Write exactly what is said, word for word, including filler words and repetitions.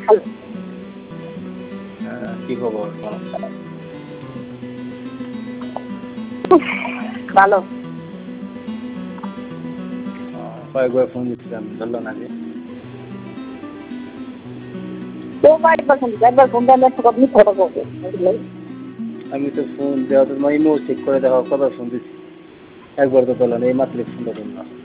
Hello. হ্যাঁ, কি খবর? উফ ভালো। আ কয়েকবার ফোন দিচ্ছিলাম, ধরল না যে? তো কয়েকবার ফোন দিছি, একবার ফোন দেওয়ার একটা কথা মিথ্যা কথা বলছে। বুঝলেন? আমি তো ফোন দেওয়া তো ইমো চেক করে দেখো কতবার ফোন দিচ্ছি। একবার তো ধরল না, এইমাত্র ফোনটা ধরল।